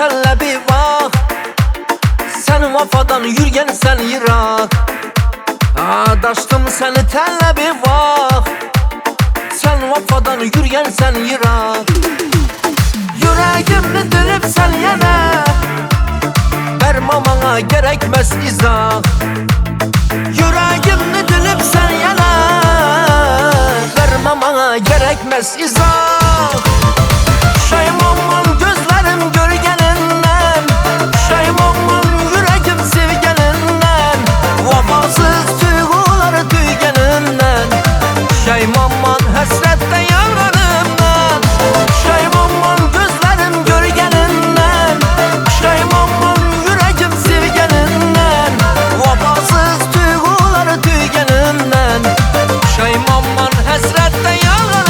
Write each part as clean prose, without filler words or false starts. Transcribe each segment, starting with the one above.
tellebi bak. Sen vafadan yürgensen yırak. Adaştım seni tellebi bak. Sen vafadan yürgensen yırak. Yüreğimni delip sen yine vermamana gerekmez izah. Yüreğimni delip sen yine vermamana gerekmez izah. Şeymanman gözlerim görgeninden, şeymanman yüreğim sevgeninden, vafasız duyguları düygeninden, şeymanman hasrette yanarımdan. Şeymanman gözlerim görgeninden, şeymanman yüreğim sevgeninden, vafasız duyguları düygeninden, şeymanman hasrette yanarımdan.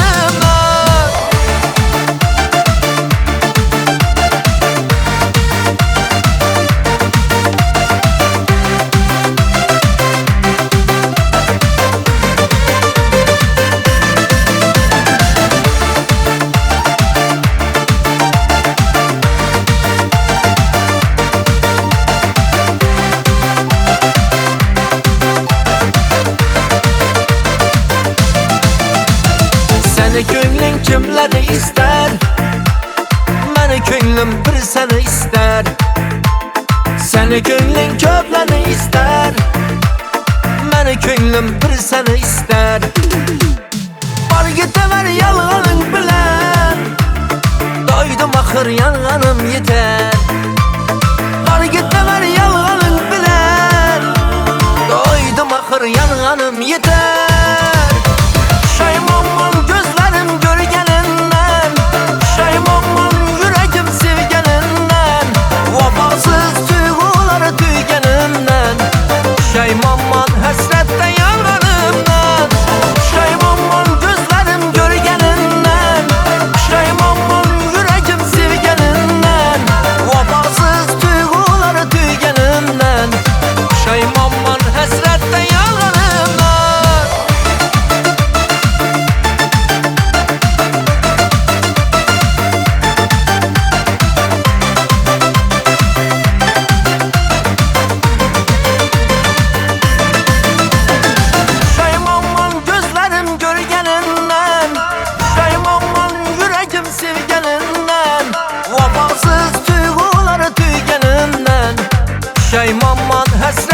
Seni könlün kimleri ister? Məni könlüm bir seni ister. Seni könlün köpleri ister. Məni könlüm bir seni ister. Var git ver yalğanın bilen, doydum axır yanğanım yeter. Var git ver yalğanın bilen, doydum axır yanğanım yeter. Şeymanman gözlerim görgeninden, şeymanman yüreğim sevgeninden, vafasız duyguları düygeninden, şeymanman hasrette yanarımdan. Şeymanman gözlerim görgeninden, şeymanman yüreğim sevgeninden, vafasız duyguları düygeninden, şeymanman hasrette yanarımdan. Vafasız duyguları düygeninden, şeymanman hasret